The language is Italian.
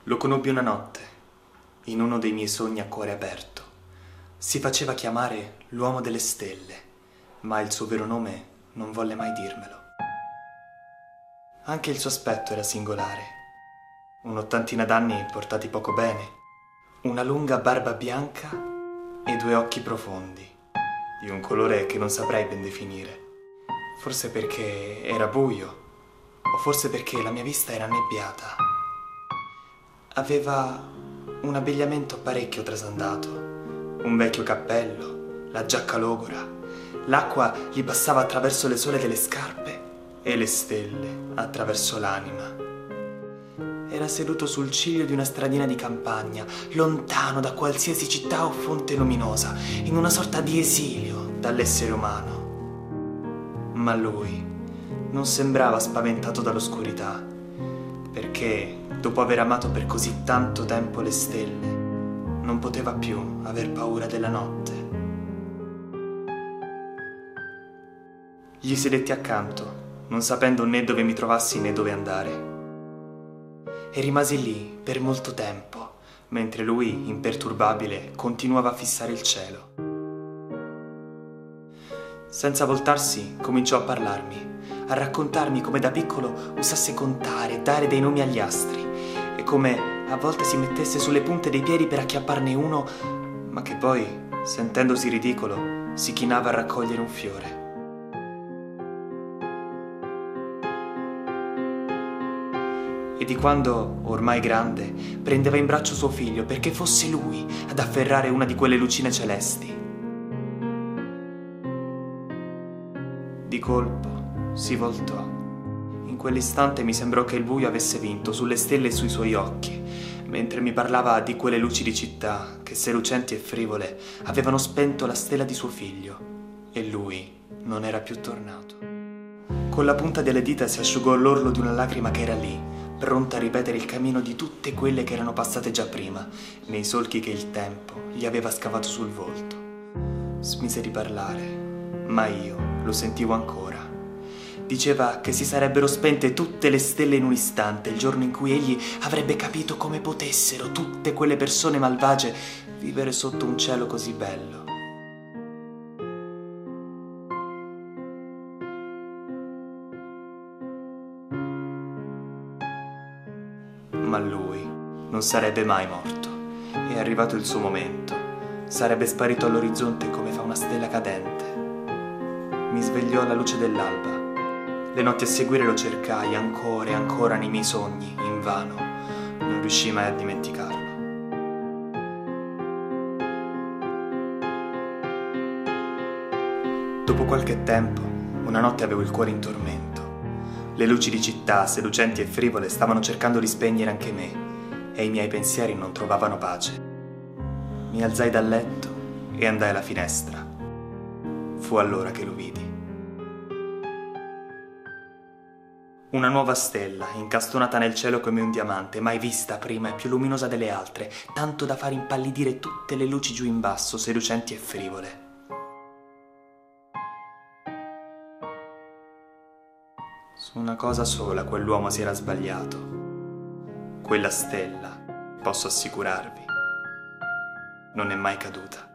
Lo conobbi una notte, in uno dei miei sogni a cuore aperto. Si faceva chiamare l'uomo delle stelle, ma il suo vero nome non volle mai dirmelo. Anche il suo aspetto era singolare. Un'ottantina d'anni portati poco bene, una lunga barba bianca e due occhi profondi, di un colore che non saprei ben definire. Forse perché era buio, o forse perché la mia vista era annebbiata. Aveva un abbigliamento parecchio trasandato, un vecchio cappello, la giacca logora, l'acqua gli passava attraverso le sole delle scarpe e le stelle attraverso l'anima. Era seduto sul ciglio di una stradina di campagna, lontano da qualsiasi città o fonte luminosa, in una sorta di esilio dall'essere umano. Ma lui non sembrava spaventato dall'oscurità, perché dopo aver amato per così tanto tempo le stelle, non poteva più aver paura della notte. Gli sedetti accanto, non sapendo né dove mi trovassi né dove andare. E rimasi lì per molto tempo, mentre lui, imperturbabile, continuava a fissare il cielo. Senza voltarsi, cominciò a parlarmi, a raccontarmi come da piccolo usasse contare e dare dei nomi agli astri, e come a volte si mettesse sulle punte dei piedi per acchiapparne uno, ma che poi, sentendosi ridicolo, si chinava a raccogliere un fiore. E di quando, ormai grande, prendeva in braccio suo figlio perché fosse lui ad afferrare una di quelle lucine celesti. Di colpo si voltò. In quell'istante mi sembrò che il buio avesse vinto sulle stelle e sui suoi occhi, mentre mi parlava di quelle luci di città che, seducenti e frivole, avevano spento la stella di suo figlio, e lui non era più tornato. Con la punta delle dita si asciugò l'orlo di una lacrima che era lì, pronta a ripetere il cammino di tutte quelle che erano passate già prima, nei solchi che il tempo gli aveva scavato sul volto. Smise di parlare, ma io lo sentivo ancora. Diceva che si sarebbero spente tutte le stelle in un istante, il giorno in cui egli avrebbe capito come potessero tutte quelle persone malvagie vivere sotto un cielo così bello. Ma lui non sarebbe mai morto. È arrivato il suo momento. Sarebbe sparito all'orizzonte come fa una stella cadente. Mi svegliò alla luce dell'alba. Le notti a seguire lo cercai ancora e ancora nei miei sogni, invano. Non riuscii mai a dimenticarlo. Dopo qualche tempo, una notte avevo il cuore in tormento. Le luci di città, seducenti e frivole, stavano cercando di spegnere anche me, e i miei pensieri non trovavano pace. Mi alzai dal letto e andai alla finestra. Fu allora che lo vidi. Una nuova stella, incastonata nel cielo come un diamante, mai vista prima e più luminosa delle altre, tanto da far impallidire tutte le luci giù in basso, seducenti e frivole. Su una cosa sola quell'uomo si era sbagliato. Quella stella, posso assicurarvi, non è mai caduta.